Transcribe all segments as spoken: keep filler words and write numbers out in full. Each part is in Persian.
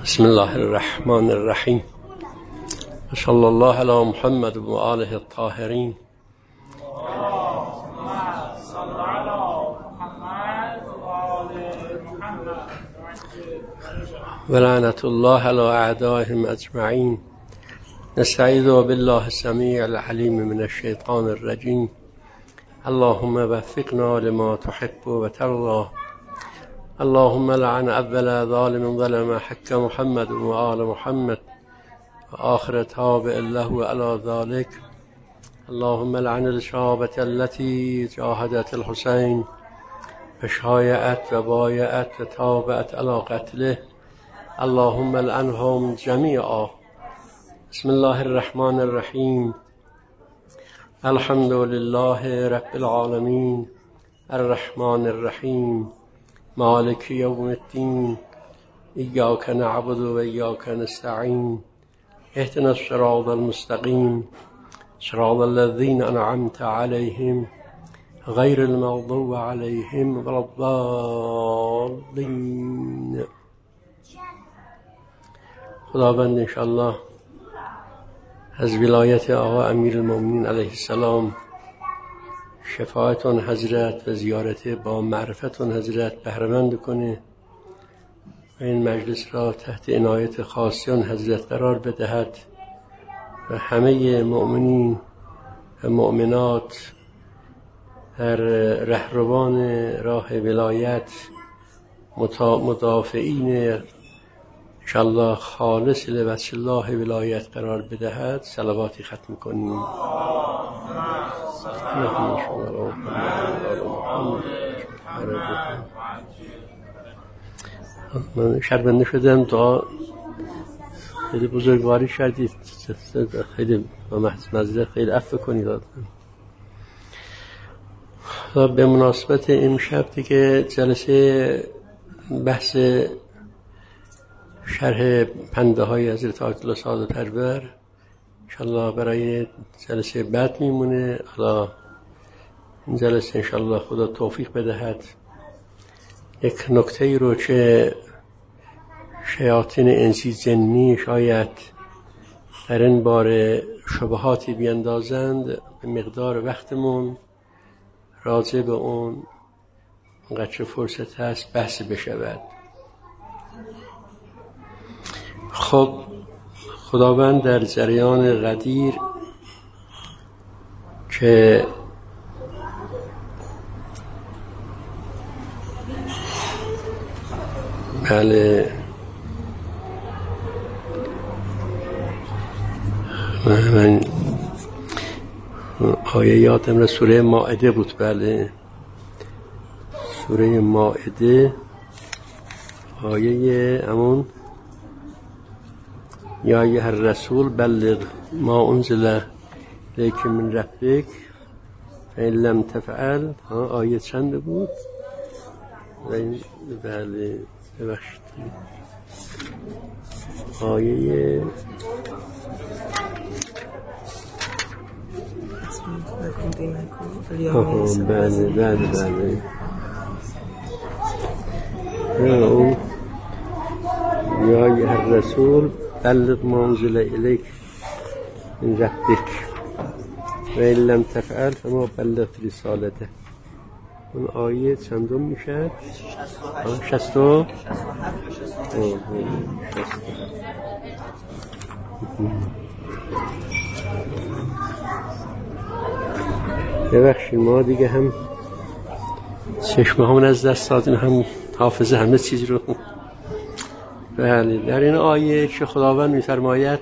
بسم الله الرحمن الرحیم. صلی الله علی محمد و آله الطاهرین. ولعنة الله على أعدائهم أجمعين. نستعيذ بالله السميع العليم من الشيطان الرجيم. اللهم وفقنا لما تحب وترضى. اللهم لعن أول ظالم ظلم حق محمد وآل محمد وآخر تابع له على ذلك. اللهم لعن الشعبة التي جاهدت الحسين فشايعت وبايعت وتابعت على قتله. اللهم لعنهم جميعا. بسم الله الرحمن الرحيم. الحمد لله رب العالمين الرحمن الرحيم مالك يوم الدين. إياك نعبد وإياك نستعين. اهدنا الصراط المستقيم صراط الذين أنعمت عليهم غير المغضوب عليهم ولا الضالين. خداوند انشاءالله از ولایت آقا امیرالمومنین علیه السلام، شفاعتون حضرت و زیارت با معرفتون حضرت بهره‌مند کنه و این مجلس را تحت عنایت خاصیان حضرت قرار بدهد و همه مؤمنین و مؤمنات در رهروان راه ولایت مدافعین انشاءالله خالص لوجه الله ولایت قرار بدهد. صلواتی ختم کنیم. من شرمنده شدم، دعا خیلی بزرگواری کردید، خیلی معذرت، خیلی عفو کنید. به مناسبت امشب دیگه جلسه بحث شرح پنده های حضرت آیت الله سعادت پرور انشاءالله برای جلسه بعد میمونه. حالا این جلسه انشاءالله خدا توفیق بدهد. یک نکته ای رو که شیاطین انسی جنی شاید در این باره شبهاتی بیندازند، به مقدار وقتمون راجع به اون اونقدر فرصت هست بحث بشود. خب خداوند در جریان قدیر که بله من آیه یادم را سوره مائده بود. بله سوره مائده آیه امون یا ایها الرسول بلغ ما انزل الیک من ربک فإن لم تفعل. آیه چند بود؟ بله ببخشید آیه بله بله بله اون یا ایها الرسول بلغ ما انزل الیک من ربک و ان لم تفعل فما بلغت رسالته. اون آیه چندم میشه؟ شصت و ببخشید ما دیگه هم چشمه همون از دست دادیم، هم حافظه همه چیز رو. بله در این آیه که خداوند می‌فرماید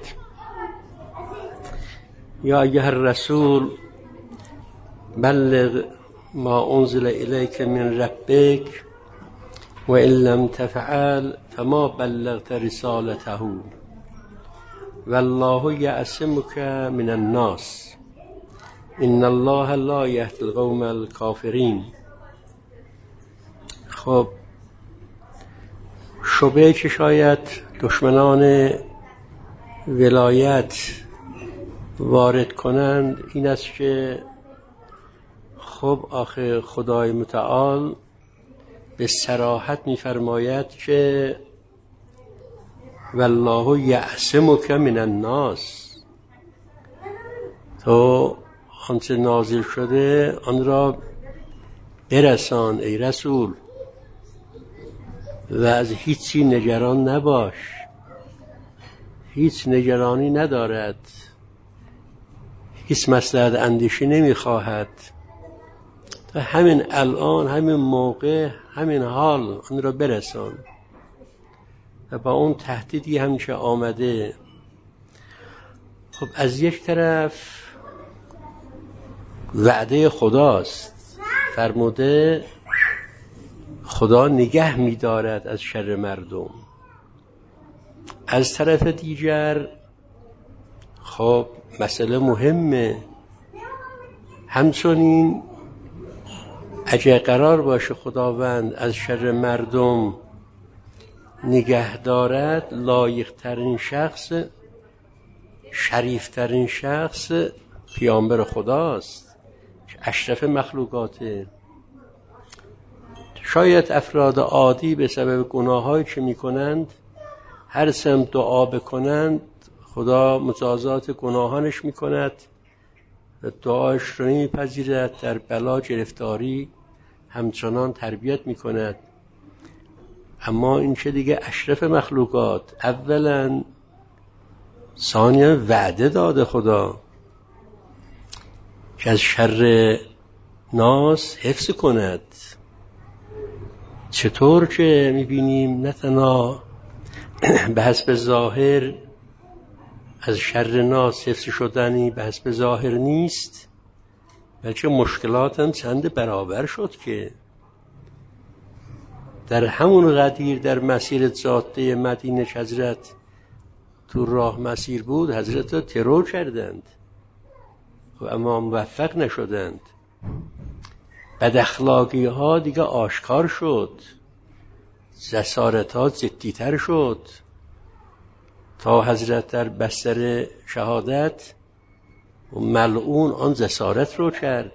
یا ایها الرسول بلغ ما انزل الیک من ربک و ان لم تفعل فما بلغت رسالته والله یعصمک من الناس ان الله لا یهدی القوم الکافرین. خب شبهه که شاید دشمنان ولایت وارد کنند این است که خب آخه خدای متعال به صراحت می‌فرماید که والله یعصمک من الناس، تو آنچه نازل شده آن را برسان ای رسول و از هیچی نگران نباش. هیچ نگرانی ندارد، هیچ مصلحت اندیشی نمیخواهد. تا همین الان، همین موقع، همین حال آن را برسان. و با اون تهدیدی همیشه آمده. خب از یک طرف وعده خداست، فرموده خدا نگه می‌دارد از شر مردم. از طرف دیگر خب مسئله مهمه، همچنین اگر قرار باشه خداوند از شر مردم نگه دارد، لایق‌ترین شخص، شریفترین شخص پیامبر خداست که اشرف مخلوقاته. شاید افراد عادی به سبب گناهایی که میکنند هر سم دعا بکنند خدا مجازات گناهانش میکند و دعایش رو نمیپذیرد، در بلا گرفتاری همچنان تربیت میکند. اما این که دیگه اشرف مخلوقات، اولا ثانیا وعده داده خدا که از شر ناس حفظ کند. چطور که میبینیم نه تنها به حسب ظاهر از شر ناس حفظ شدنی به حسب ظاهر نیست، بلکه مشکلات هم چند برابر شد که در همون قدیر در مسیر جاده مدینه که حضرت تو راه مسیر بود، حضرت را ترور کردند و اما موفق نشدند. بد اخلاقی ها دیگه آشکار شد، جسارت ها جدیتر شد، تا حضرت در بستر شهادت و ملعون آن جسارت رو کرد.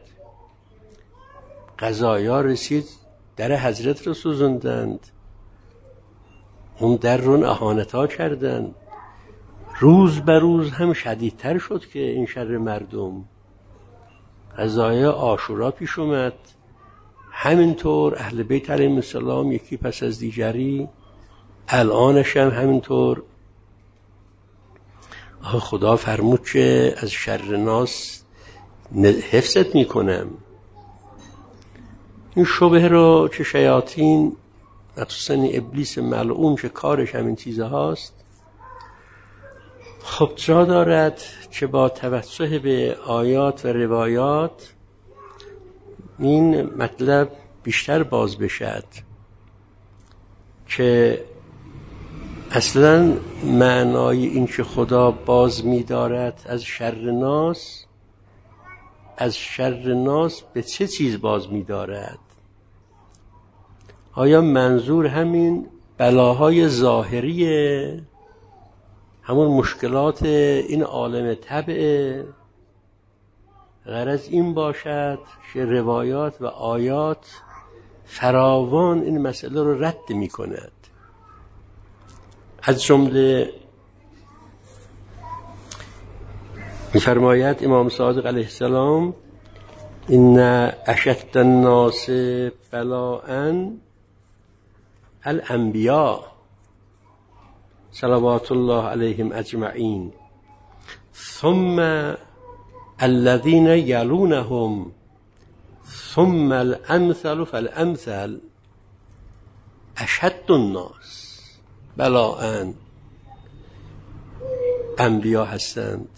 قضایا رسید در حضرت رو سوزندند، اون در رو اهانت ها کردند. روز به روز هم شدیدتر شد که این شر مردم. قضای عاشورا پیش اومد، همینطور اهل بیت علیهم السلام یکی پس از دیگری، الانش هم همینطور. خدا فرمود که از شر ناس حفظت میکنم. این شبه رو که شیاطین، مخصوصا ابلیس ملعون که کارش همین چیزه هاست، خب جا دارد که با توجه به آیات و روایات این مطلب بیشتر باز بشد که اصلا معنای این که خدا باز می دارد از شر ناس، از شر ناس به چه چیز باز می دارد؟ آیا منظور همین بلاهای ظاهریه، همون مشکلات این عالم طبع؟ غرض این باشد که روایات و آیات فراوان این مسئله رو رد می کند. از جمله می فرماید امام صادق علیه السلام: این اشد الناس بلاء الانبیاء صلوات الله علیهم اجمعین، ثم الذين يلونهم، ثم الامثل فالامثل. اشد الناس بلاء انبیا هستند.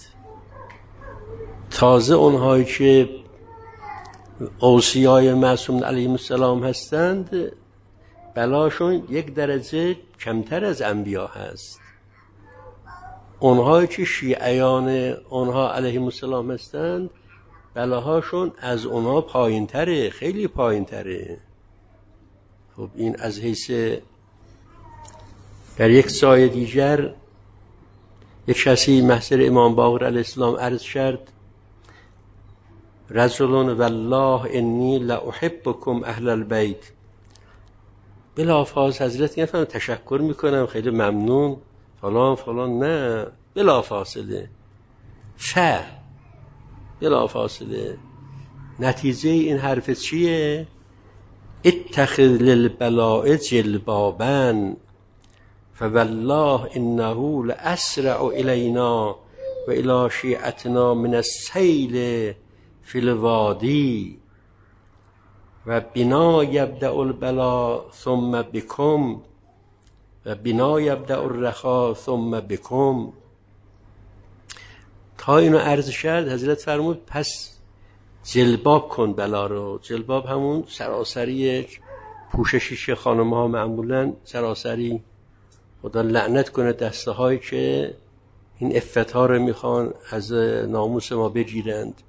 تازه اونهایی که اوصیای معصوم علیهم السلام هستند بلاشون یک درجه کمتر از انبیا هست. اونهایی که شیعیان اونها علیهم السلام هستند بلاهاشون از اونها پایین تره، خیلی پایین تره. خب این از حیث در یک جای دیگر یک کسی محضر امام باقر علیه السلام عرض کرد: رجل والله انی لاحبکم اهل البیت. بلافاصله حضرت گفتن تشکر میکنم، خیلی ممنون، فلان فلان، نه، بلا فاصله. ف بلا فاصله. نتیجه این حرف چیه؟ اتخذ للبلاء جلبابا فوالله انه لاسرع الینا و الی شیعتنا من السیل فی الوادی و بنا یبدأ البلا ثم بکم و بنا یبدأ الرخا ثم بکم. تا اینو عرض شد حضرت فرمود پس جلباب کن بلا رو. جلباب همون سراسری پوششیش خانم ها معمولا سراسری، خدا لعنت کنه دسته هایی که این افت ها رو میخوان از ناموس ما بگیرند.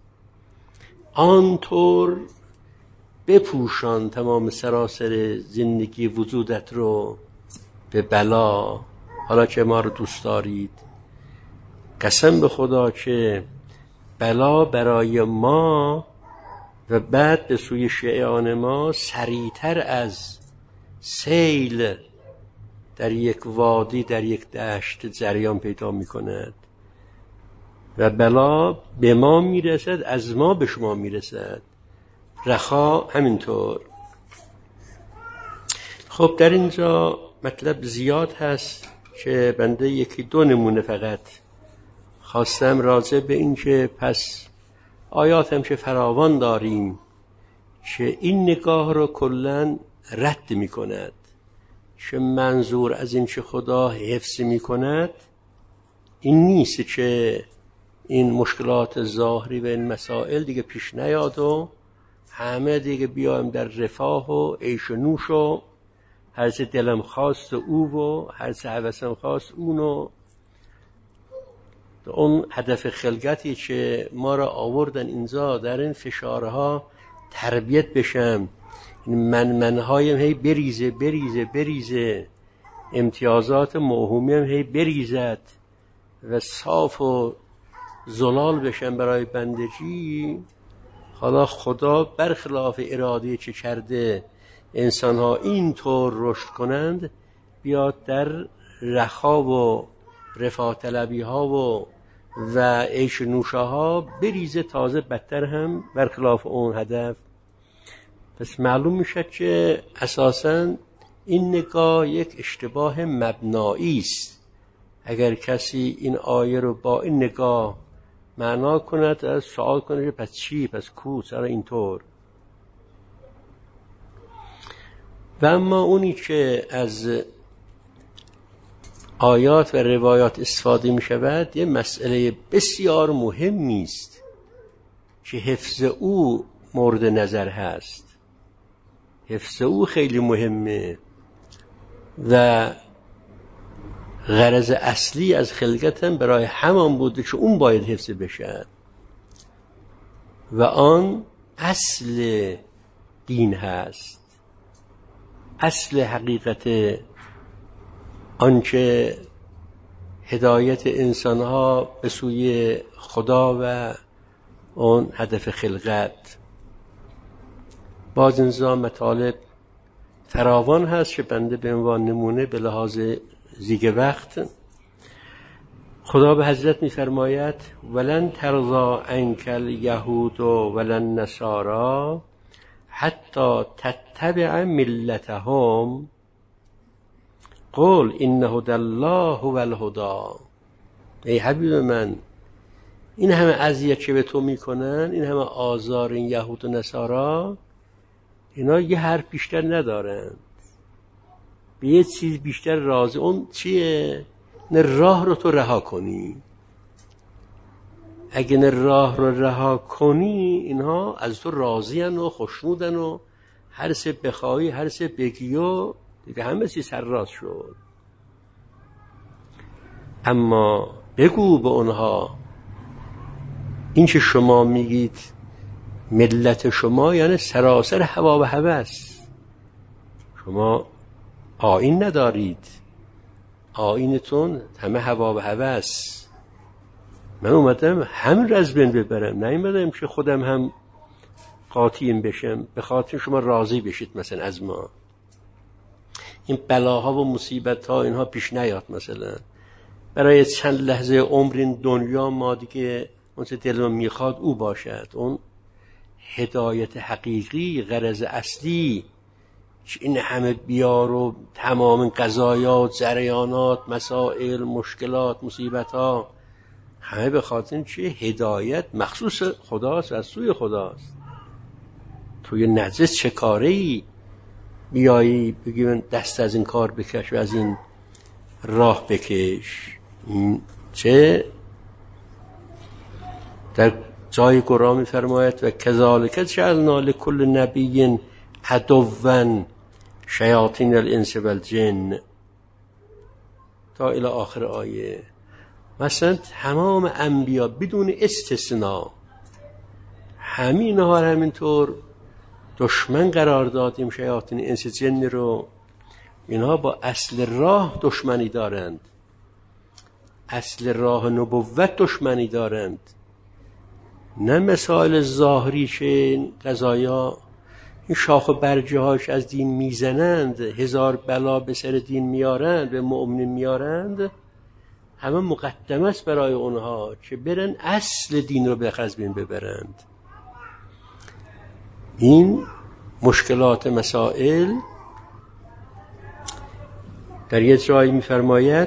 آنطور بپوشان تمام سراسر زندگی وجودت رو به بلا، حالا که ما رو دوست دارید. قسم به خدا که بلا برای ما و بعد به سوی شیعان ما سریعتر از سیل در یک وادی، در یک دشت جریان پیدا می کند و بلا به ما می رسد، از ما به شما می رسد. رخا همینطور. خب در اینجا مطلب زیاد هست که بنده یکی دو نمونه فقط خواستم راجع به این که پس آیات هم که فراوان داریم که این نگاه رو کلن رد می کند، که منظور از این که خدا حفظ می کند این نیست که این مشکلات ظاهری و این مسائل دیگه پیش نیاد و همه دیگه بیایم در رفاه و عیش و نوش و هر چه دلم خواست او و هر چه هوسم خواست اونو. اون هدف خلقتی که ما را آوردن اینجا در این فشارها تربیت بشم، این من منهایم هی بریزه بریزه بریزه، امتیازات موهومی هم هی بریزد و صاف و زلال بشم برای بندگی. حالا خدا برخلاف اراده چه کرده انسان ها اینطور رشد کنند، بیاد در رخا و رفاه طلبی ها و و عیش نوشه ها بریزه، تازه بدتر هم برخلاف اون هدف. پس معلوم میشه که اساساً این نگاه یک اشتباه مبنایی است. اگر کسی این آیه رو با این نگاه معنا کند، از سوال کنه که پس چی؟ پس کو؟ چرا اینطور؟ و اما اونی که از آیات و روایات استفاده می شود یه مسئله بسیار مهمی است که حفظ او مورد نظر هست. حفظ او خیلی مهمه و غرض اصلی از خلقت هم برای همان بوده که اون باید حفظ بشه و آن اصل دین هست، اصل حقیقت آنچه هدایت انسانها به سوی خدا و اون هدف خلقت. باز اینجا مطالب فراوان هست که بنده به عنوان نمونه به لحاظ زیگ وقت، خدا به حضرت می‌فرماید ولن ترضى عنك اليهود ولن نصارى حتی تتبع ملتهم قل ان هدی الله هو الهدی. ای حبیب من، این همه اذیت که به تو میکنن، این همه آزار این یهود و نصارا، اینا یه حرف بیشتر ندارن، به یه چیز بیشتر راضی. اون چیه؟ نه راه رو تو رها کنی. اگه نه راه رو رها کنی، اینها از تو راضی‌ان و خوشنودن و هر چه بخوای هر چه بگی و دیگه همه چیز سرراست شد. اما بگو به اونها این که شما میگید ملت شما یعنی سراسر هوا و هوس، شما آیین ندارید، آیینتون همه هوا و هوس. من اومدم همین رو از بین ببرم، نیومدم که خودم هم قاطیم بشم به خاطر شما راضی بشید مثلا از ما. این بلاها و مصیبت ها اینها پیش نیاد. مثلا برای چند لحظه عمر این دنیا ما دیگه اون چه دلمون میخواد او باشد. اون هدایت حقیقی، غرض اصلی این همه بیار و تمام قضایات، جریانات، مسائل، مشکلات، مصیبت ها همه به خاطر چیه؟ هدایت مخصوص خداست و از سوی خداست. توی نجس چه کاری بیایی بگی من دست از این کار بکش و از این راه بکش؟ این چه در جای قرآن می‌فرماید و کذالک جعلنا لکل نبی عدوا شیاطین الانس والجن تا الی آخر آیه. مثلا تمام انبیا بدون استثناء همین ها همینطور دشمن قرار دادیم، شیاطین انس جن رو. اینها با اصل راه دشمنی دارند، اصل راه نبوت دشمنی دارند، نه مسائل ظاهری چه این قضایا. این شاخ و برجه هاش از دین میزنند، هزار بلا به سر دین میارند، به مؤمنین میارند، همه مقدمه است برای اونها که برن اصل دین رو به از بین ببرند. این مشکلات مسائل در یه جایی میفرماید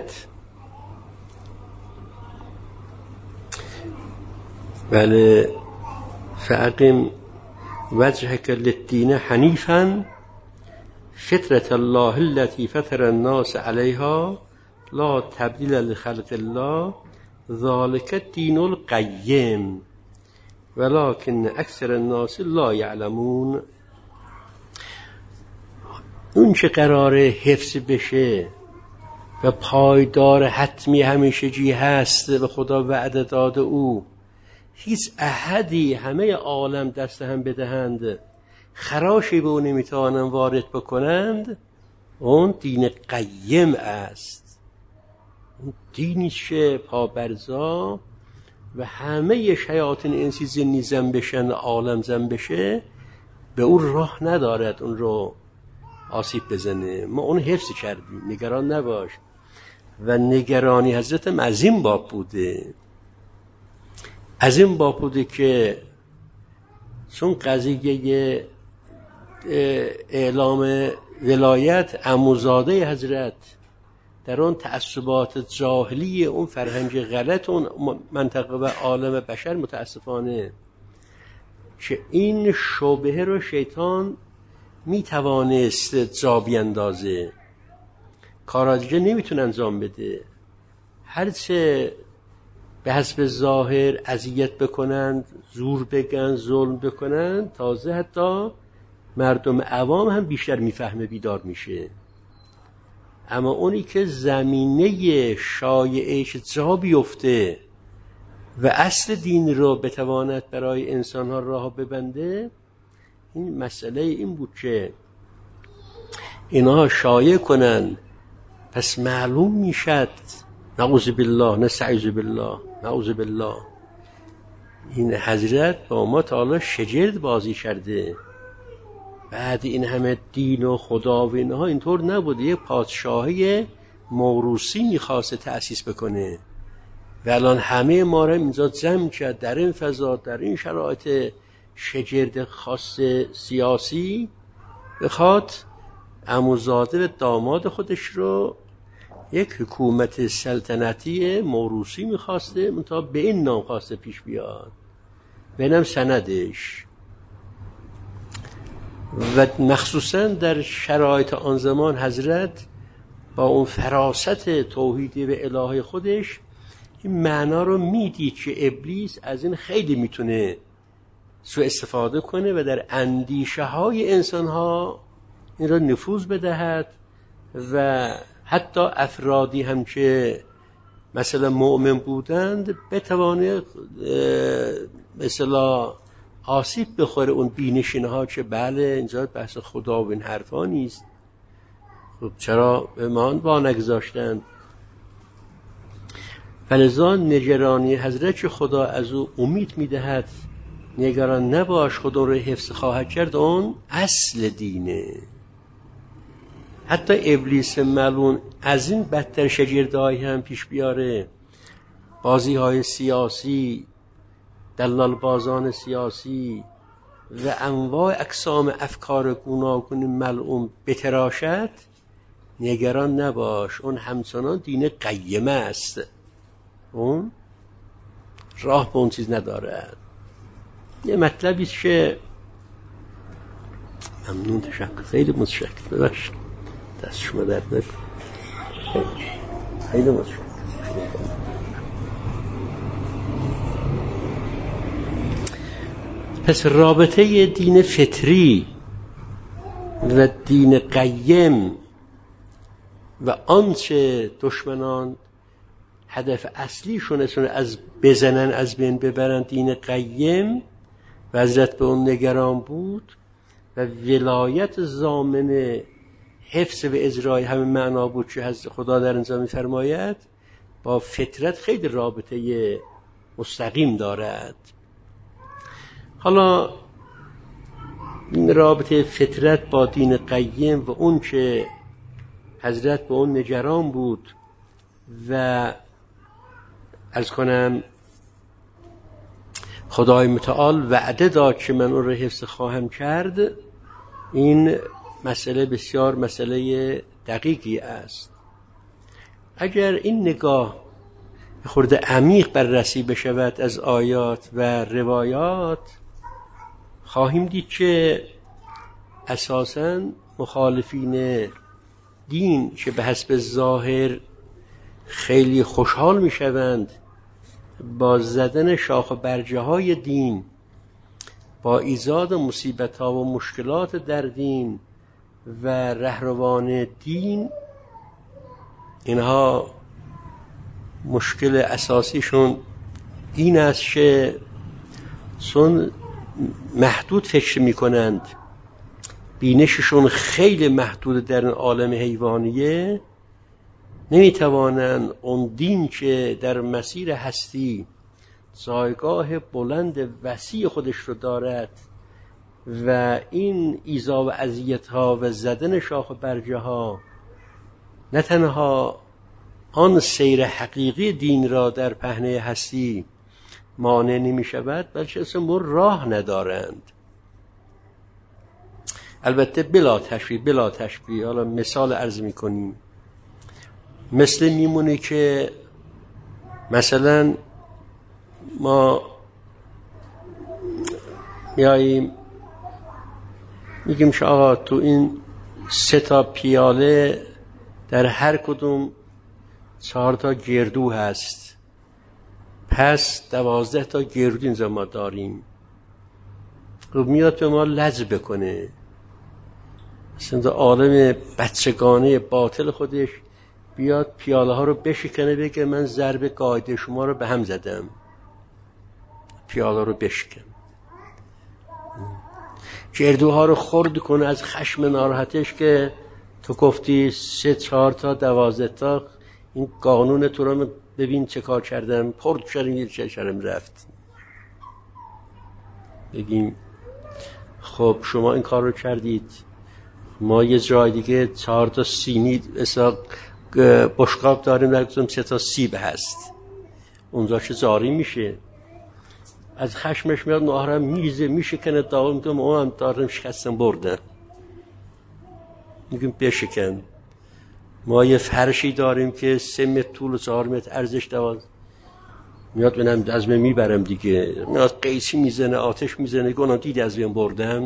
بله فاقم وجهك للدین حنیفا فطرة الله التي فطر الناس عليها لا تبدیل لخلق الله ذلك الدین القیم ولكن اکثر الناس لا یعلمون. اون چه قراره حفظ بشه و پایدار حتمی همیشگی هست به خدا وعده داده او، هیچ احدی همه عالم دست هم بدهند خراشی به اون نمیتوانند وارد بکنند، اون دین قیم است. اون دینی که پابرزا و همه شیاطین انسی جنی زن بشن، عالم زن بشه، به اون راه ندارد اون رو آسیب بزنه. ما اون حفظ کردیم، نگران نباش. و نگرانی حضرت از این باب بوده، از این باب بوده که چون قضیه اعلام ولایت عموزاده حضرت در اون تعصبات جاهلی اون فرهنگ غلط اون منطقه و عالم بشر متاسفانه که این شبهه رو شیطان می توانست جا بیندازه، کارا دیگه نمیتونه انجام بده. هرچه به حسب ظاهر اذیت بکنند، زور بگن، ظلم بکنند، تازه حتی مردم عوام هم بیشتر میفهمه، بیدار میشه. اما اونی که زمینه شایعش جا بیفته و اصل دین رو بتواند برای انسانها راه ببنده، این مسئله این بود که اینها شایع کنن، پس معلوم میشد. نعوذ بالله، نستعوذ بالله، نعوذ بالله. این حضرت با ما تعالی شگرد بازی کرده. بعد این همه دین و خدا و اینها اینطور نبوده. یه پادشاهی موروثی میخواسته تأسیس بکنه و الان همه ما را اینجا جمع کرد در این فضا، در این شرایط شگرد خاص سیاسی، بخواد عموزاده و داماد خودش رو یک حکومت سلطنتی موروثی میخواسته، منتها به این نام خواسته پیش بیاد، به نام سندش. و مخصوصا در شرایط آن زمان حضرت با اون فراست توحیدی و الهی خودش این معنا رو میدید که ابلیس از این خیلی میتونه سوء استفاده کنه و در اندیشه های انسان ها این را نفوذ بدهد و حتی افرادی هم که مثلا مؤمن بودند بتوانه مثلا آسیب بخوره اون بینشین ها که بله اینجا بحث خدا و این حرفا نیست. خب چرا به ما با نگذاشتند؟ فلذا نگرانی حضرت که خدا از او امید میدهد، نگران نباش خدا رو حفظ خواهد کرد، اون اصل دینه. حتی ابلیس ملعون از این بدتر شگردهایی هم پیش بیاره، بازی های سیاسی، دلال بازان سیاسی و انواع اقسام افکار گوناگون ملعون بتراشد، نگران نباش، اون همچنان دین قیمه است، اون راه به اون چیز ندارد. یه مطلبی که ممنون، تشکر، خیلی متشکر، ببخشید دست شما درد نکنه، خیلی متشکر. پس رابطه دین فطری و دین قیم و آنچه دشمنان هدف اصلیشون از بزنن، از بین ببرن دین قیم و حضرت به اون نگران بود و ولایت ضامن حفظ و اجرای همه معنا بود که حضرت خدا در اینجا می‌فرماید، با فطرت خیلی رابطه مستقیم دارد. حالا این رابطه فطرت با دین قیم و اون که حضرت به اون نگران بود و عرض کنم خدای متعال وعده داد که من اون رو حفظ خواهم کرد، این مسئله بسیار مسئله دقیقی است. اگر این نگاه خورده عمیق بررسی بشود از آیات و روایات، خواهیم دید که اساساً مخالفین دین که به حسب ظاهر خیلی خوشحال می شوند با زدن شاخ و برجه های دین، با ایجاد مصیبت ها و مشکلات در دین و رهروان دین، اینها مشکل اساسیشون این است که چون محدود فکر می کنند، بینششون خیلی محدود در عالم حیوانیه، نمی توانند اون دین که در مسیر هستی جایگاه بلند وسیع خودش رو دارد و این ایذا و اذیت ها و زدن شاخ و برجه ها نه تنها آن سیر حقیقی دین را در پهنه هستی مانع نمی شود، بلکه اصلا راه ندارند. البته بلا تشبیه بلا تشبیه حالا مثال عرض می کنیم، مثل میمونه که مثلا ما میاییم میگیم که آقا تو این سه تا پیاله در هر کدوم چهار تا گردو هست، پس دوازده تا گردو اینجا ما داریم. خب میاد به ما لج بکنه، مثلا عالم بچگانه باطل خودش بیاد پیاله ها رو بشکنه، بگه من ضرب قاعده شما رو به هم زدم، پیاله رو بشکن، گردوها رو خرد کنه از خشم ناراحتش که تو گفتی سه چهار تا دوازده تا، این قانون تو رو ببین چه کار کردم، پرد شدیم چه شرم رفت. بگیم خب شما این کار رو کردید، ما یه جای دیگه چهار تا سینی اصلا بشقاب داریم، در کدوم سه تا سیب هست، اونجا چه جاری میشه، از خشمش میاد ناهرم میزه میشکنه، داغ میگم ما هم دارم شکستم بردن، میگیم بشکن. ما یه فرشی داریم که سه متر طول و چهار متر ارزش دواز، میاد بنام از من میبرم دیگه، میاد قیچی میزنه، آتش میزنه، گناه دیدی از من بردم.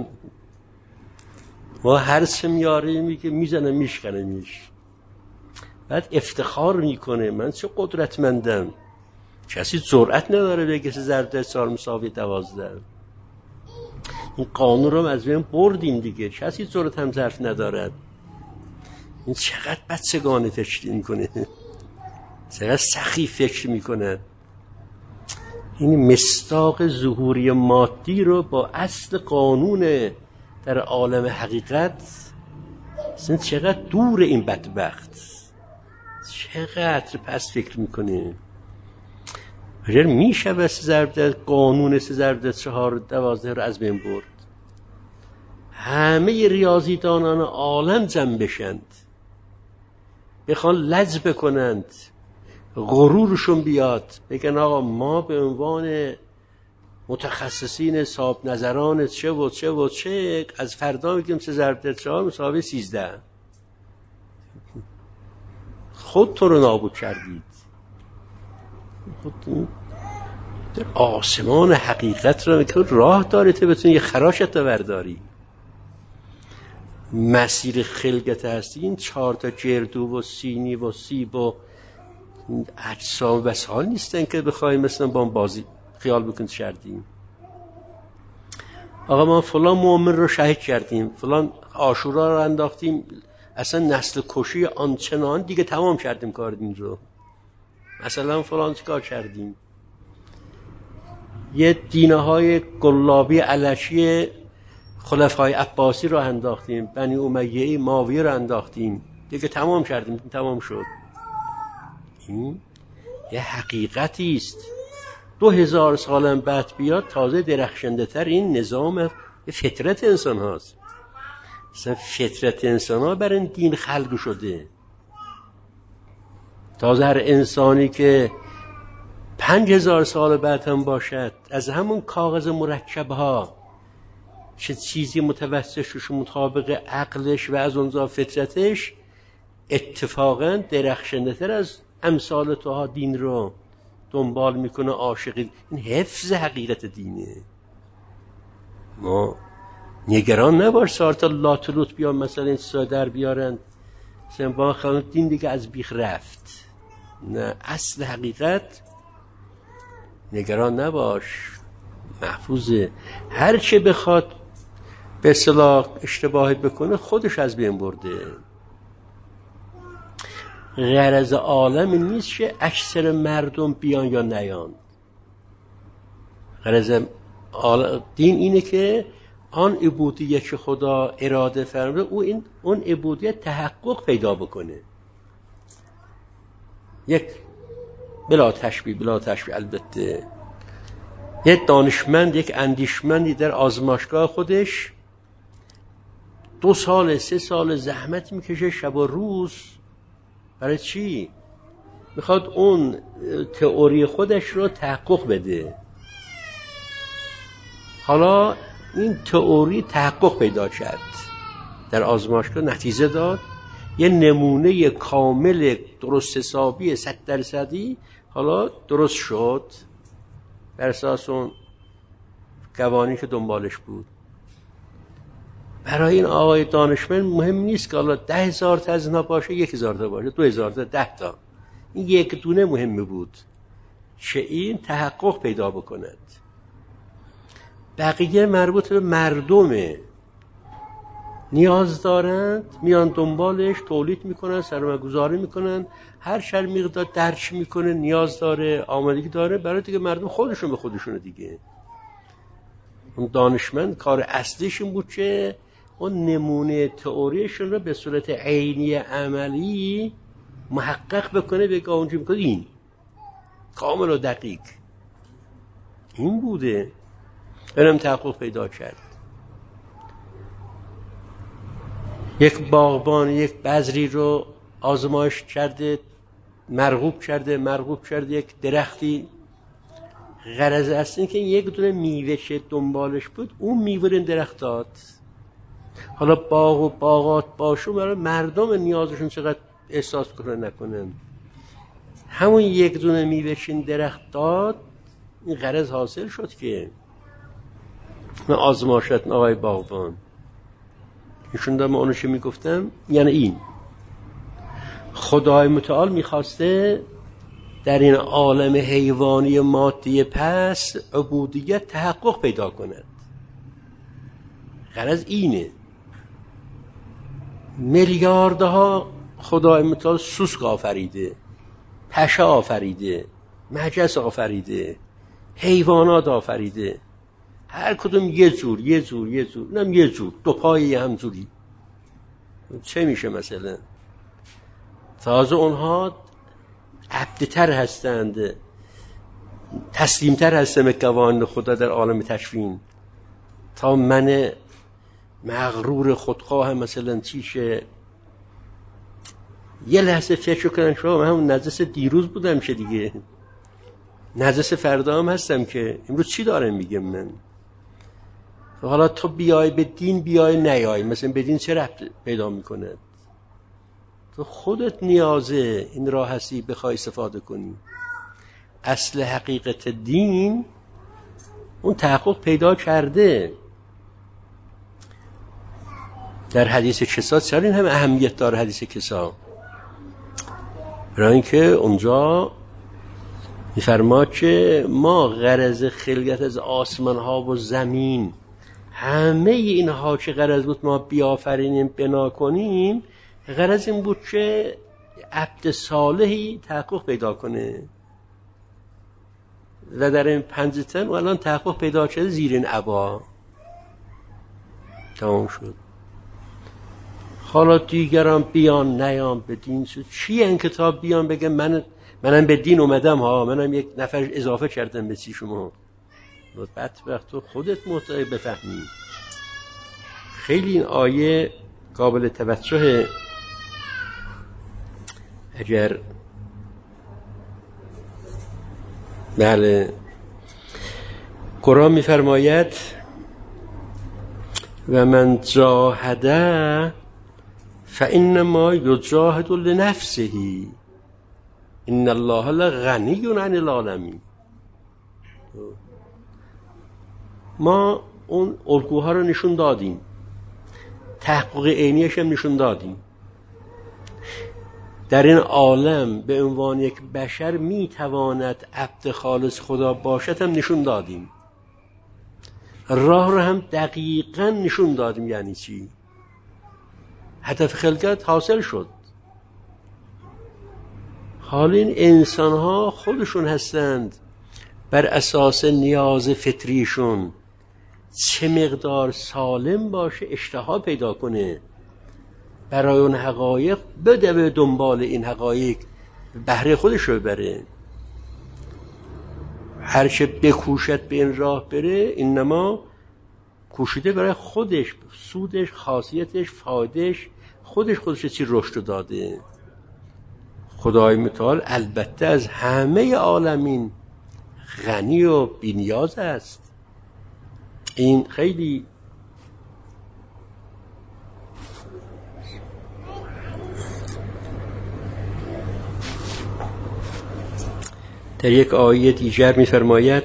ما هر سه میاریم میگه میزنه میشکنه میش، بعد افتخار میکنه من چه قدرتمندم، کسی جرأت نداره بگه سه ضرب چهار مساوی دوازده. این قانون رو از بین بردیم دیگه، کسی جرأت هم ظرف ندارد. این چقدر بچگانه فکر میکنه، چقدر سخیف فکر میکنه. این مصداق ظهوری مادی رو با اصل قانون در عالم حقیقت، اصلا چقدر دور این بدبخت، چقدر پس فکر میکنه. اگر میشه سه ضرب در قانون سه ضرب در چهار دوازده رو از بین برد، همه ریاضیدانان عالم جمع بشند بخوان لج بکنند، غرورشون بیاد، بگن آقا ما به عنوان متخصصین صاحب نظران چه و چه و چه از فردا میگیم سه ضرب در چهار مساوی سیزده. خود تو رو نابود کردید. خود در آسمان حقیقت رو میگه راه داری تو بتونی یه خراشت رو برداری. مسیر خلقت هستی این چهار تا جردو و سینی و سیب و اجسام و سال نیستن که بخوایم مثلا با بازی خیال بکنید شردیم. آقا ما فلان مؤمن رو شهید کردیم، فلان عاشورا رو انداختیم، اصلا نسل کشی آنچنان دیگه تمام کردیم کار دین رو. مثلا فلان چیکار کردیم؟ یه دینه های گلابی علشی خلفای عباسی رو انداختیم، بنی امیه ماویه رو انداختیم، دیگه تمام کردیم، تمام شد. این یه حقیقتی است. دو هزار سالم بعد بیاد تازه درخشنده تر این نظام فطرت انسان هاست. مثلا فطرت انسان ها بر این دین خلق شده. تازه هر انسانی که پنج هزار سال بعد هم باشد از همون کاغذ مرکب ها چه چیزی متوسطش مطابق عقلش و از اونجا فطرتش اتفاقا درخشنده تر از امثال توها دین رو دنبال میکنه، عاشقی. این حفظ حقیقت دینه. ما نگران نباش سار تا لاتلوت بیان مثلا این چیزا در بیارن مثلا با خانم دین دیگه از بیخ رفت. نه، اصل حقیقت نگران نباش، محفوظه. هر چه بخواد به اصطلاح اشتباهی بکنه خودش از بین برده. غرض عالم نیست که اکثر مردم بیان یا نیان. غرض دین اینه که آن عبودیت که خدا اراده فرموده او این اون عبودیت تحقق پیدا بکنه. یک بلا تشبیه بلا تشبیه البته یک دانشمند، یک اندیشمندی در آزمایشگاه خودش دو سال سه سال زحمت میکشه شب و روز. برای چی؟ میخواد اون تئوری خودش رو تحقق بده. حالا این تئوری تحقق پیدا کرد، در آزمایشگاه نتیجه داد، یه نمونه کامل درست حسابی صد درصدی حالا درست شد بر اساس اون قوانینی که دنبالش بود. برای این آقای دانشمند مهم نیست که حالا ده هزار تا از اینا باشه، یک هزار تا باشه، دو هزار تا، ده تا. این یک دونه مهمه بود که این تحقق پیدا بکند. بقیه مربوط به مردمه، نیاز دارند میان دنبالش، تولید میکنن، سرمایه‌گذاری میکنن، هر شر مقدار درک میکنه، نیاز داره، آمادگی داره، برای دیگه مردم خودشون به خودشون دیگه. اون دانشمند کار اصلیش این بود که اون نمونه تئوریشون رو به صورت عینی عملی محقق بکنه، بگه اونجا میکنه این کامل و دقیق این بوده. اینم تحقق پیدا کرد. یک باغبان یک بذری رو آزمایش کرده، مرغوب کرده مرغوب کرده یک درختی. غرض اصلی که یک دونه میوه چه دنبالش بود، اون میوه این درخت داد. حالا باغ و باغات باشون برای مردم نیازشون چقدر احساس کنن نکنن، همون یک دونه میوه این درخت داد. این غرض حاصل شد که من آزمایشت آقای باغبان ایشون دارم اونو چه میگفتم، یعنی این خدای متعال میخواسته در این عالم حیوانی مادی پس عبودیت تحقق پیدا کند. غرض اینه. میلیاردها خدای متعال سوسک آفریده، پشه آفریده، مگس آفریده، حیوانات آفریده، هر کدوم یه جور یه جور یه جور اینم یه جور، دو پایی همجوری. چه میشه مثلا؟ تازه اونها عبدتر هستند، تسلیمتر هستند به قوانین خدا در عالم تشفین تا من مغرور خودخواه مثلا چیشه یه لحظه فکر کنن شما من همون نجس دیروز بودم چه دیگه، نجس فردا هم هستم که امروز چی دارم میگم من. حالا تو بیای به دین بیای نیای، مثلا به دین چه ربط پیدا میکنه؟ تو خودت نیازه این راه هستی بخوای استفاده کنی. اصل حقیقت دین اون تحقق پیدا کرده. در حدیث کسا چرا این هم اهمیت داره حدیث کسا؟ برای اینکه اونجا میفرماد که ما غرض خلقت از آسمان ها و زمین، همه اینها که غرض بود ما بیافرینیم بنا کنیم، غرض این بود که عبد صالحی تحقق پیدا کنه. و در این پنجتن و الان تحقق پیدا شده زیر این عبا تمام شد. حالا دیگران بیان نیان به دین شد چی این کتاب بیان بگه من منم به دین اومدم ها، منم یک نفر اضافه کردم به چی شما. بدبخت تو خودت محتاج بفهمی. خیلی این آیه قابل توجه. اگر بله قرآن میفرماید و من جاهده فانما یجاهد لنفسه ان الله لغنی عن العالمین. ما اون الگوها رو نشون دادیم، تحقق عینیش هم نشون دادیم. در این عالم به عنوان یک بشر میتواند عبد خالص خدا باشد هم نشون دادیم. راه رو هم دقیقاً نشون دادیم. یعنی چی؟ هدف خلقت حاصل شد. حال این انسان ها خودشون هستند بر اساس نیاز فطریشون چه مقدار سالم باشه اشتها پیدا کنه برای اون حقایق، بده به دنبال این حقایق بهره خودش رو بره. هرچه بکوشد به این راه بره اینما کوشیده برای خودش، سودش، خاصیتش، فایدهش، خودش خودش چی رشد داده. خدای متعال البته از همه عالمین غنی و بی‌نیاز است. این خیلی در یک آیه دیگر می‌فرماید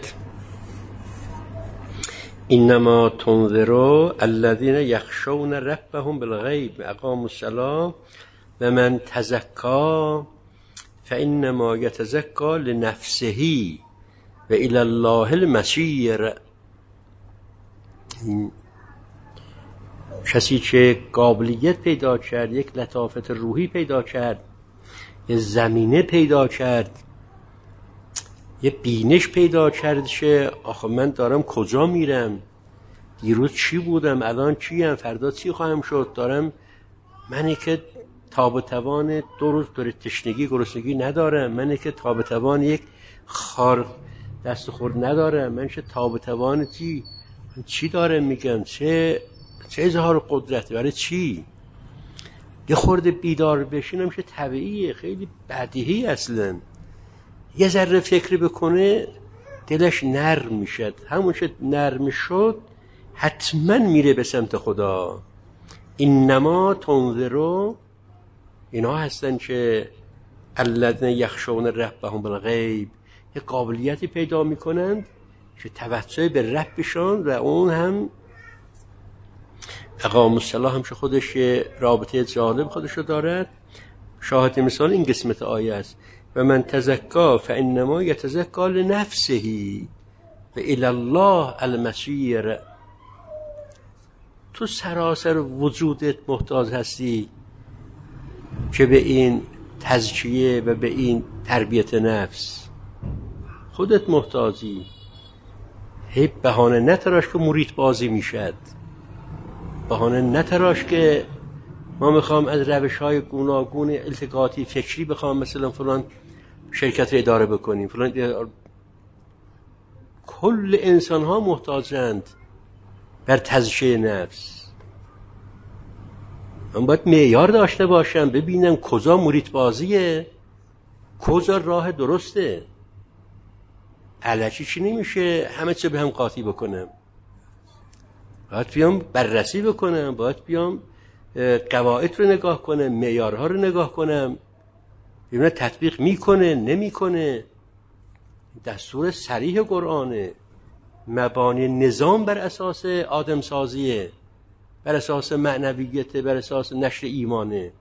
انما تنذروا الذين يخشون ربهم بالغیب اقاموا الصلاة و من تزکا فانما یتزکا لنفسه و الی الله المصیر. کسی که قابلیت پیدا کرد، یک لطافت روحی پیدا کرد، یه زمینه پیدا کرد، یه بینش پیدا کرد که آخه من دارم کجا میرم، دیروز چی بودم، الان چیم، فردا چی خواهم شد، دارم منی که تاب و توان دو روز داره تشنگی گرسنگی ندارم، منی که تاب و توان یک خار دست خورد ندارم، من که تاب و توان چی من چی دارم میگم، چه چه اظهار قدرت، برای چی؟ یه خورده بیدار بشینم که طبیعیه، خیلی بدیهی اصلا. یه ذره فکری بکنه دلش نرم میشد، همون که نرم شد حتما میره به سمت خدا. انما تنذروا اینا هستن که الذین یخشون ربهم بالغیب، یه قابلیتی پیدا میکنند که توسل به ربشان و اون هم اقام الصلاة هم خودش رابطه جالب خودشو دارد. شاهد مثال این قسمت آیه است و من تزکا فانما یتزکا لنفسه و الی الله المصیر. تو سراسر وجودت محتاج هستی که به این تزکیه و به این تربیت نفس خودت محتاجی. هی بهانه نتراش که مرید بازی میشد، بهانه نتراش که ما میخوام از روش های گوناگون التقاطی فکری بخوام مثلا فلان شرکت رو اداره بکنیم فلان اداره. کل انسان ها محتاجند بر تزکیه نفس. من باید معیار داشته باشم، ببینم کجا مرید بازیه، کجا راه درسته. علکی چی نمیشه همه چه به هم قاطی بکنم. باید بیام بررسی بکنم، باید بیام قواعد رو نگاه کنم، معیارها رو نگاه کنم، ببینم تطبیق میکنه نمیکنه. دستور صریح قرآنه. مبانی نظام بر اساس آدم سازیه، بر اساس معنویته، بر اساس نشر ایمانه.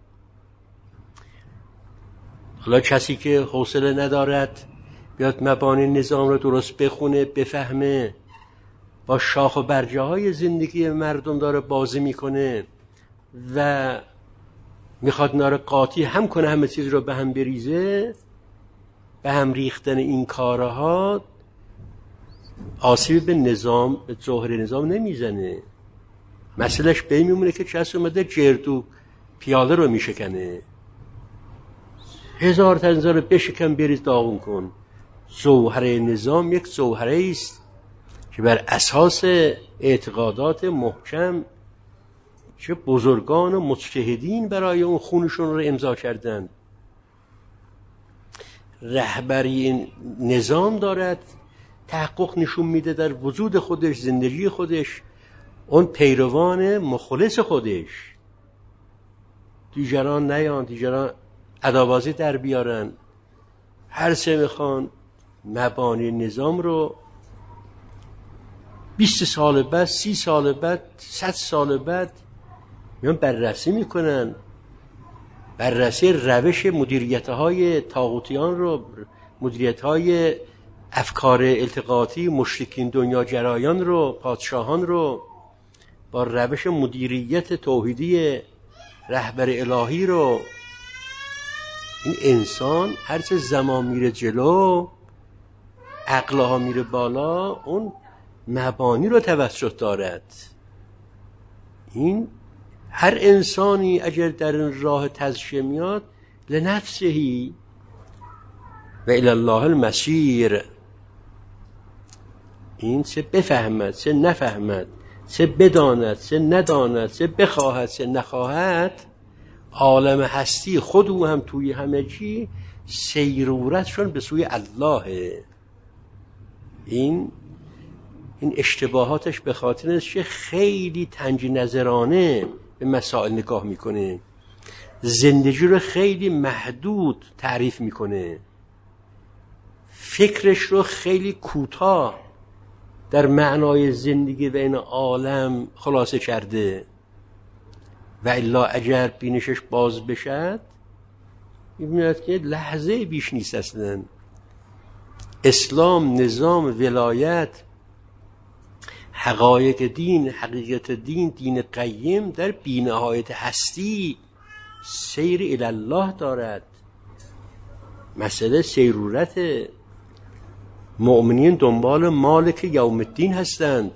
حالا کسی که حوصله ندارد بیاد مبانی نظام رو درست بخونه بفهمه، با شاخ و برجه های زندگی مردم داره بازی میکنه و میخواد ناره قاطی هم کنه، همه چیز رو به هم بریزه. به هم ریختن این کارها آسیب به نظام، به جوهر نظام نمیزنه. مسئلهش به این میمونه که کسی اومده جردو پیاله رو میشکنه. هزار تنزار رو بشکن بریز داغون کن. جوهر نظام یک جوهره است که بر اساس اعتقادات محکم چه بزرگان و مجتهدین برای اون خونشون رو امضا کردن. رهبری این نظام دارد تحقق نشون میده در وجود خودش، زندگی خودش، اون پیروان مخلص خودش. دیگران نیان، دیگران ادابازی در بیارن، هر سه میخوان مبانی نظام رو بیست سال بعد، سی سال بعد، صد سال بعد میان بررسی میکنن. بررسی روش مدیریت‌های طاغوتیان رو، مدیریت‌های افکار التقاطی مشرکین دنیا جرایان رو، پادشاهان رو با روش مدیریت توحیدی رهبر الهی رو. این انسان هرچه زمان میره جلو، عقلها میره بالا، اون مبانی رو توسط دارد. این هر انسانی اگر در این راه تزکیه میاد، لنفسهی و الی الله المسیر. این چه بفهمد، چه نفهمد، چه بداند، چه نداند، چه بخواهد، چه نخواهد، عالم هستی خود او هم توی همه چی سیرورتشون به سوی الله. این این اشتباهاتش به خاطر است که خیلی تنگ نظرانه به مسائل نگاه میکنه، زندگی رو خیلی محدود تعریف میکنه، فکرش رو خیلی کوتاه در معنای زندگی و این عالم خلاصه کرده. و الا اگر بینشش باز بشد میبیند که لحظه بیش نیست. اصلا اسلام، نظام، ولایت، حقایق دین، حقیقت دین، دین قیم در بی‌نهایت هستی سیر الی الله دارد. مسئله سیرورت. مؤمنین دنبال مالک یوم الدین هستند.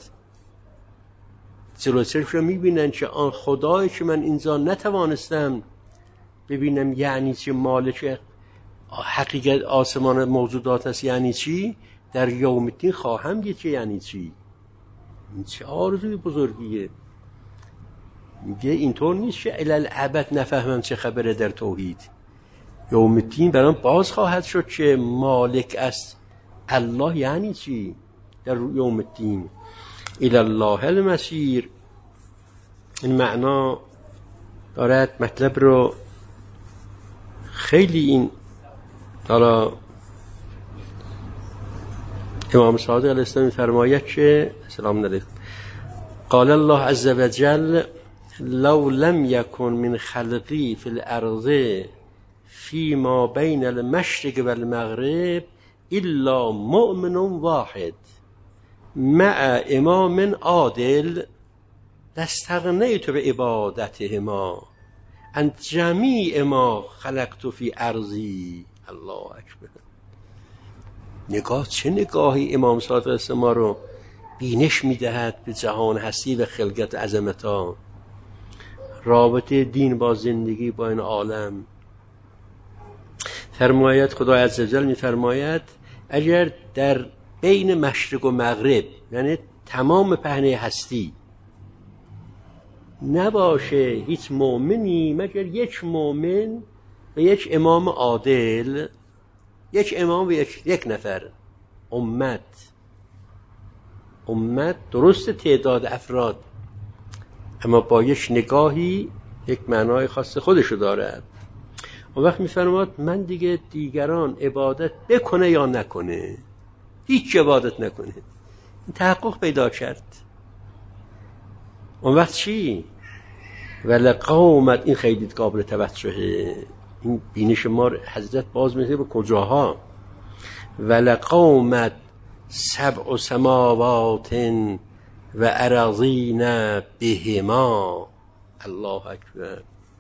جلوترش رو میبینن که آن خدایی که من اینجا نتوانستم ببینم یعنی چی، مالک حقیقت آسمان موجودات است یعنی چی، در یوم الدین خواهم دید که یعنی چی. این چه آرزوی بزرگیه. میگه اینطور نیست که الالعبد نفهمم چه خبره در توحید. یوم الدین برام باز خواهد شد که مالک است الله یعنی چی در یوم الدین. الی الله المسیر. این معنا دارد مطلب رو خیلی. این حالا امام صادق علیه السلام فرماید که سلام علیکم قال الله عز وجل لو لم يكن من خلقی فی الارض فی ما بین المشرق و المغرب الا مؤمن واحد مع امام عادل لاستغنیت بعبادتهما عن جمیع ما خلقت فی ارضی. الله اکبر. نگاه، چه نگاهی امام صادق السلام ما رو بینش میدهد به جهان هستی و خلقت عظمتها، رابطه دین با زندگی با این عالم. فرماید خدای عزوجل میفرماید اگر در بین مشرق و مغرب، یعنی تمام پهنه هستی، نباشه هیچ مؤمنی مگر یک مؤمن و یک امام عادل، یک امام و یک, یک نفر امت. امت درست تعداد افراد، اما با یک نگاهی یک معنای خاص خودشو دارد. اون وقت میفرماد من دیگه دیگران عبادت بکنه یا نکنه، هیچ عبادت نکنه. این تحقق پیدا کرد. اون وقت چی؟ ولقومت، این خیلی قابل توجهه، این بینش ما حضرت باز میده به کجاها. ولقومت سبع سماوات و اراضین بهما. الله اکبر.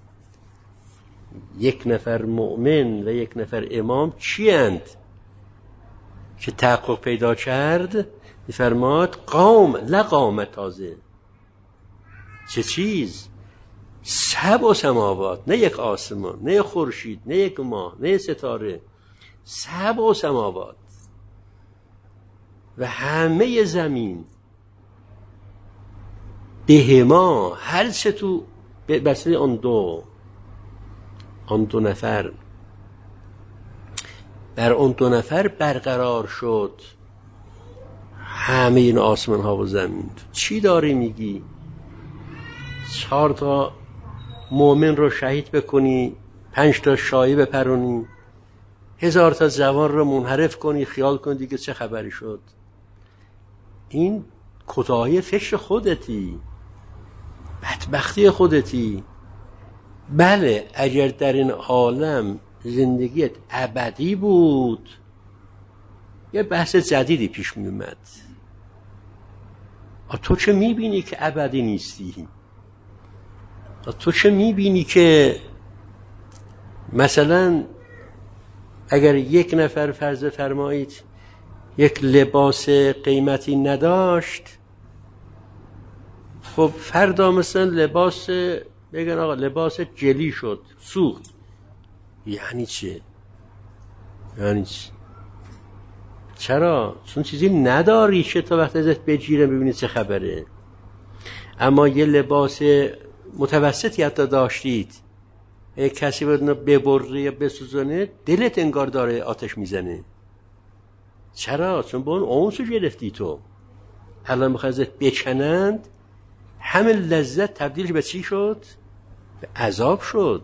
یک نفر مؤمن و یک نفر امام چی اند که تحقق پیدا کرد؟ میفرماد قوم، لقامت، تازه چه چیز؟ سبع سماوات، نه یک آسمان، نه یک خورشید، نه یک ماه، نه یک ستاره، سبع سماوات و همه زمین بهما، هر چه تو بسته آن دو آن دو نفر بر آن دو نفر برقرار شد همه این آسمان ها و زمین. چی داری میگی؟ چهار تا مؤمن رو شهید بکنی، پنج تا شایی بپرونی، هزار تا جوان رو منحرف کنی، خیال کنی دیگه چه خبری شد. این کوتاهی فکر خودتی، بدبختی خودتی. بله اگر در این عالم زندگیت ابدی بود یه بحث جدیدی پیش می اومد. تو چه میبینی که ابدی نیستی؟ تو چه میبینی که مثلا اگر یک نفر فرض فرمایید یک لباس قیمتی نداشت، خب فردا مثلا لباس بگن آقا لباس جلی شد، سوخت، یعنی چه؟ یعنی چه؟ چرا؟ چون چیزی نداری که تا وقت ازت بجیره ببینی چه خبره. اما یه لباس متوسطی حتی داشتید، یک کسی باید ببره یا بسوزانه، دلت انگار داره آتش میزنه. چرا؟ چون با اون اونسو گرفتی تو. الان میخوای ازت بکنند، همه لذت تبدیلش به چی شد؟ به عذاب شد.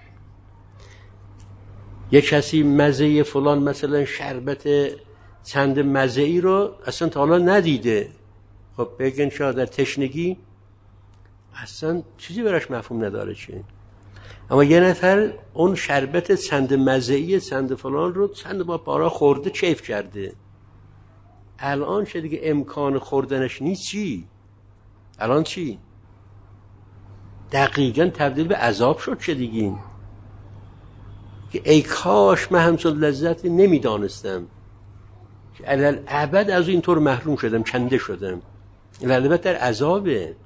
یک کسی مزه فلان مثلا شربت چند مزه ای رو اصلا تا حالا ندیده، خب بگن شاید در تشنگی اصلا چیزی براش مفهوم نداره چه. اما یه نفر اون شربت چند مزه ای چند فلان رو چند با بارا خورده کیف کرده، الان چه دیگه امکان خوردنش نیست. چی؟ الان چی؟ دقیقاً تبدیل به عذاب شد. چه دیگه؟ که ای کاش من همچون لذتی نمیدانستم که علل ابد از اینطور محروم شدم، کنده شدم. علل در عذابه.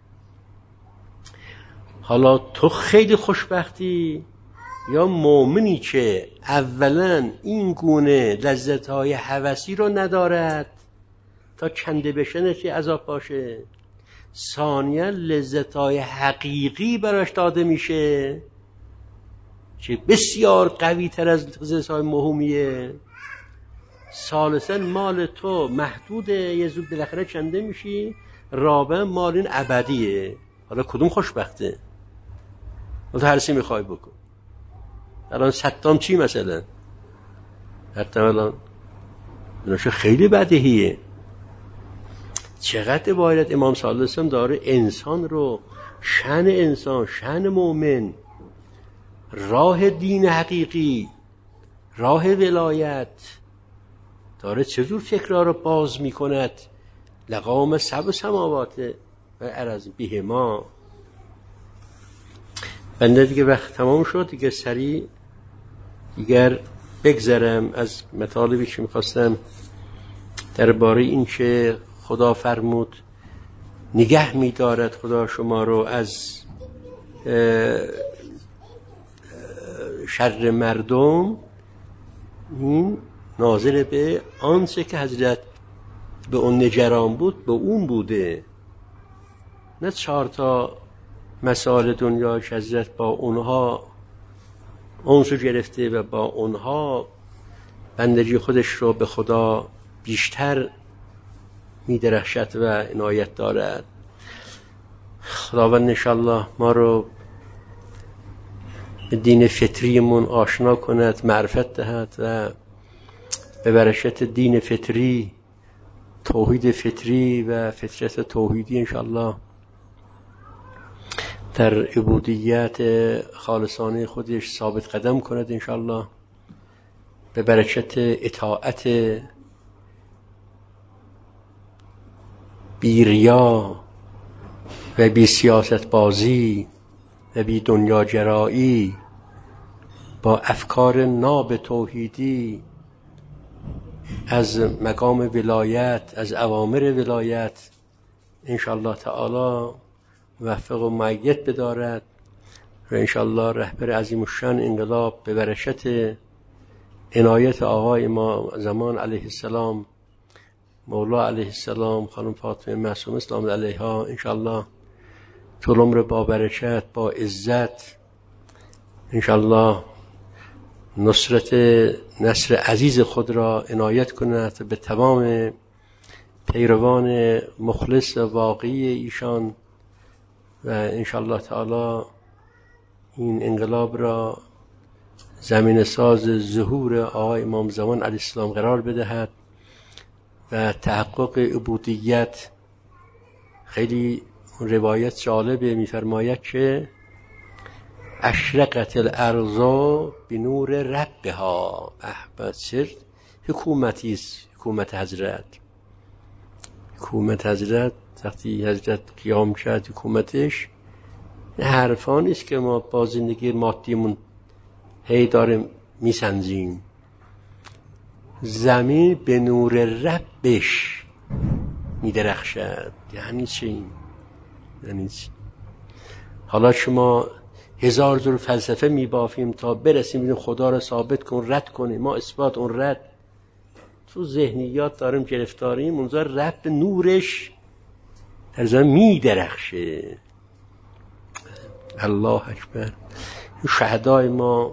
حالا تو خیلی خوشبختی یا مؤمنی که اولا این گونه لذت‌های هوسی رو ندارد تا کنده بشنه چه عذاب باشه، ثانیا لذت‌های حقیقی براش داده میشه که بسیار قوی تر از لذت‌های موهومیه، ثالثا مال تو محدوده، یه زود بالاخره کنده میشی، رابعا مال این ابدیه. حالا کدوم خوشبخته؟ تو هر چی میخوای بکن. الان ستام چی مثلا؟ حتی الان نوشه خیلی بدیهیه. چقدر باید امام صلی الله علیه وسلم داره انسان رو، شأن انسان، شأن مؤمن، راه دین حقیقی، راه ولایت، داره چجور فکرها رو باز میکند. لقام سبع سماوات و ارض بهما. بنده دیگه وقت تمام شد، دیگه سریع دیگر بگذرم از مطالبی که میخواستم درباره این که خدا فرمود نگه می‌دارد خدا شما رو از شر مردم. این ناظر به آنچه که حضرت به اون نگران بود به اون بوده، نه چهار تا مسائل دنیا که حضرت با اونها اونسو گرفته و با اونها بندگی خودش رو به خدا بیشتر می‌درخشد و عنایت دارد. خداوند انشالله ما رو به دین فطریمون آشنا کند، معرفت دهد و به برکت دین فطری، توحید فطری و فطرت توحیدی انشالله در عبودیت خالصانه خودش ثابت قدم کند انشالله، به برکت اطاعت بی ریا و بی سیاست بازی و بی دنیا جرایی، با افکار ناب توحیدی از مقام ولایت، از اوامر ولایت انشالله تعالی موفق و مؤید بدارد و انشالله رهبر عظیم الشأن انقلاب به برکت عنایت آقای ما زمان علیه السلام، مولا علیه السلام، خانم فاطمه معصومه سلام علیها، انشالله طول عمر با برکت، با عزت انشالله نصرت نصر عزیز خود را عنایت کند به تمام پیروان مخلص و واقعی ایشان و انشالله تعالی این انقلاب را زمین ساز ظهور آقای امام زمان علیه السلام قرار بدهد و تحقق عبودیت. خیلی روایت جالبه، میفرماید که اشرقت الارض بنور ربها. احبت چه حکومتی است حکومت حضرت. حکومت حضرت وقتی حضرت قیام کرد حکومتش، حرفا نیست که ما با زندگی مادیمون هی داریم میسنجیم. زمین به نور ربش میدرخشد. یعنی چی؟ یعنی چی؟ حالا شما هزار جور فلسفه میبافیم تا برسیم ببینیم خدا را ثابت کن، رد کنیم. ما اثبات اون رد تو ذهنیات داریم گرفتاریم. اونجا رب نورش در زمین میدرخشه. الله اکبر. شهدای ما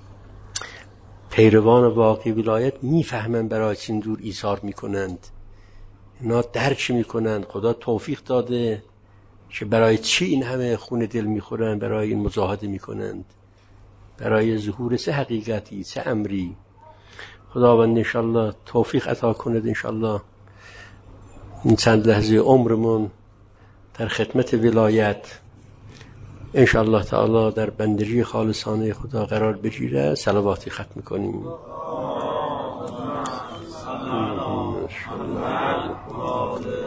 پیروان واقعی ولایت میفهمن برای چین دور ایثار میکنند، اینا درک میکنند. خدا توفیق داده که برای چی این همه خون دل میخورن، برای این مجاهده میکنند، برای ظهور چه حقیقتی، چه امری. خداوند انشالله توفیق عطا کند. انشالله این چند لحظه عمرمون در خدمت ولایت انشالله تعالی در بندگی خالصانه خدا قرار بگیره. صلواتی ختم میکنیم. اللهم صل على محمد